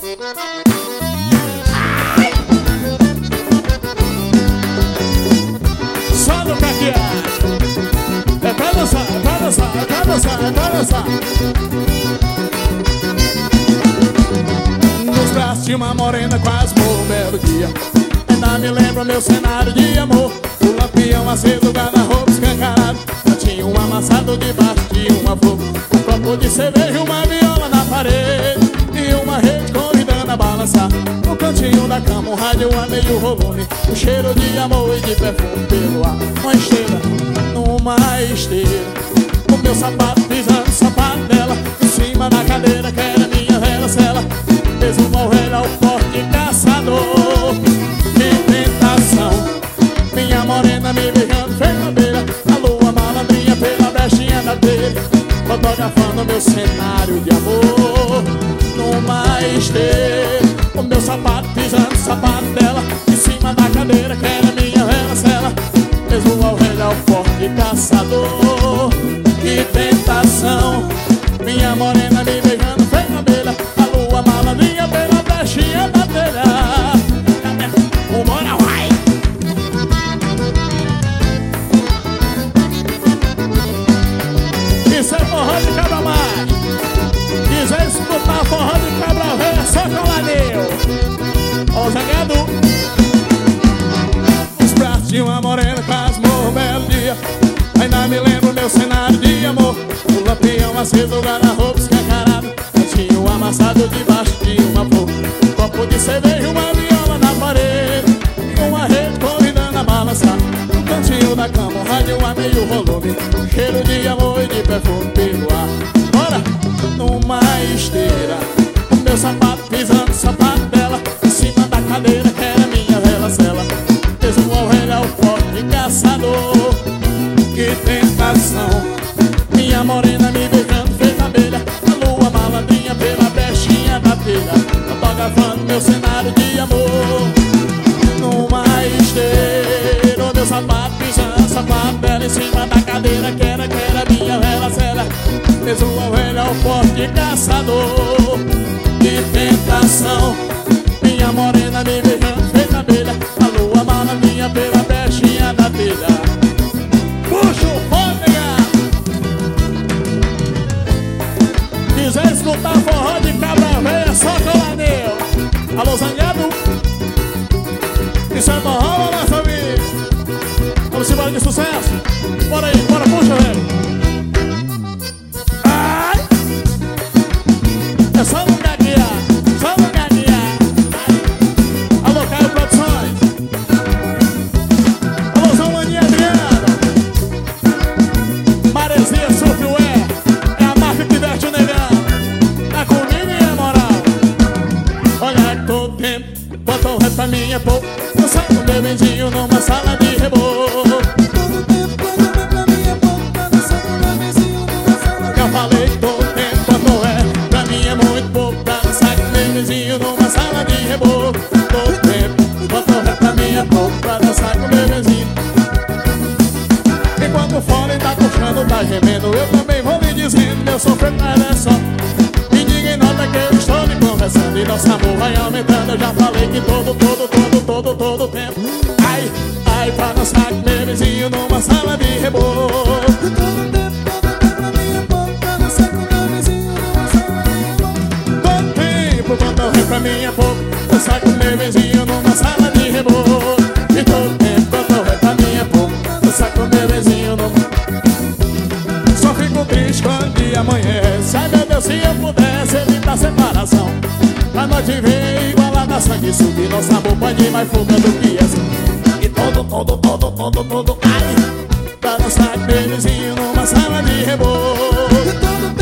Só no caqueado. É pra dançar, é pra dançar, é pra dançar, é pra dançar. Nos braços de uma morena quase morro um belo dia. Ainda me lembra meu cenário de amor. O lampião aceso, guarda-roupa escancarado. Tinha um amassado debaixo de uma flor. Um copo de cerveja, uma viola na parede e uma rede convidando a balançar. No cantinho da cama, um rádio a meio volume. Um cheiro de amor e de perfume pelo ar. Uma esteira, numa esteira. O meu sapato pisando no sapato dela. Em cima da cadeira que era minha vela cela. Fez um morrer ao forte caçador. Que tentação. Minha morena me beijando feita abelha. A lua malandrinha pela brechinha da telha. Fotografando meu cenário de amor. Numa esteira. O meu sapato pisando no sapato dela. Em cima da cadeira que era minha vela cela. Fez um morrer ao forte caçador. Que tentação. Minha morena me beijando feita abelha. A lua malandrinha pela brechinha da telha. O Mora vai. Isso é forró de cabra mais. Quiser escutar forró de cabra velha, só coladinho. Ó o zangado. Os braços de uma morena quase morro um belo dia. Ainda me lembro meu cenário de amor. O lampião aceso, o guarda-roupa escancarado. Tinha um amassado debaixo de uma flor. Um copo de cerveja, uma viola na parede e uma rede convidando a balançar. No cantinho da cama, um rádio a meio volume. Cheiro de amor e de perfume pelo ar. Bora! Numa esteira. O meu sapato pisando no sapato dela. Em cima da cadeira que era minha vela cela. Fez um orelha ao forte caçador. Que tentação. Minha morena me beijando feita abelha. A lua malandrinha pela brechinha da telha. Fotografando meu cenário de amor. Numa esteira. O meu sapato pisando, sapato dela em cima da cadeira que era minha vela cela. Fez uma ovelha ao forte caçador. Que tentação. Minha morena me beijando feita abelha. A lua malandrinha pela brechinha da telha. Puxa o fôlego. Quiser escutar forró de cabra velha, só coladinho. Alô, zangado. Isso é forró, olá, família. Vamos embora de sucesso. Bora aí, bora, puxa, velho. Ai! É só no gaguear, só no gaguear. Alô, Caio Produções. Alô, Zão Maninha Adriana. Maresia Surfwear. É a marca que veste o negão. Tá comigo e é moral. Olha que todo tempo botou o rap pra mim é pouco. Dançar com meu benzinho numa sala de rebolo. Todo tempo quando vem pra mim é pouco. Pra dançar com meu vizinho numa sala de Eu falei que todo tempo quando é pra mim é muito pouco. Pra dançar com meu vizinho numa sala de rebolo. Todo tempo quando é pra mim é pouco. Pra dançar com meu vizinho. Enquanto o fone tá puxando, tá gemendo, eu também vou lhe dizendo. Meu sofrer é só. E ninguém nota que eu estou me conversando. E nosso amor vai aumentando. Eu já falei que todo tempo. Ai, ai, pra dançar com meu vizinho numa sala de rebolo. todo tempo quando vem pra mim é pouco. Pra dançar com meu vizinho numa sala de rebolo. Todo tempo quando vem pra mim é pouco. Dançar com meu vizinho numa sala de rebolo. E todo tempo quando vem pra mim é pouco. Dançar com meu vizinho numa... Só fico triste quando o dia amanhece. Ai meu Deus, se eu pudesse evitar separação. Pra noite ver igualada a sangue subir. Nosso amor pode ir mais fuga do que essa. E todo, ai, pra dançar com meu vizinho numa sala de rebolo. Todo